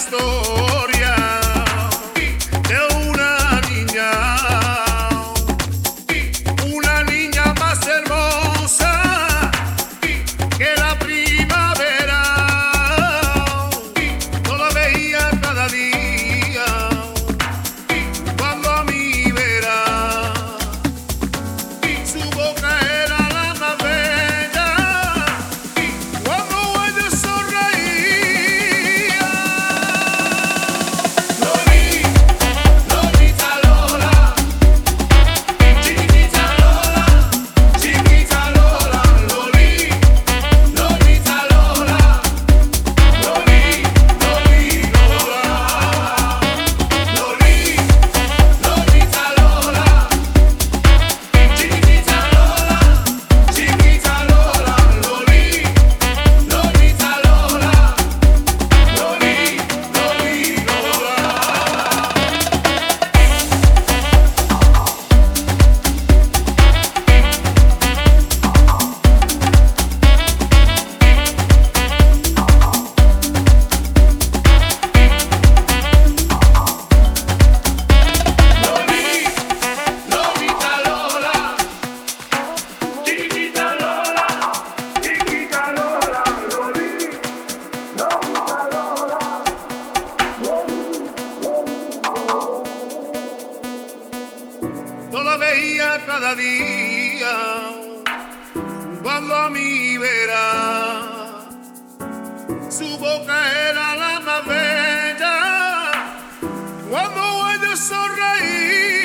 historia de una niña más hermosa que la primavera. No la veía cada día cuando a mí verá. Su boca era la más bella cuando ella sonreía. Lolita Lola, chiquita Lola, chiquita Lola, Lolita Lola, Lolita Lola, chiquita Lola, chiquita Lola, Lolita Lola, no la veía cada día cuando a mí verá. Su boca era la más bella cuando ella sonreía.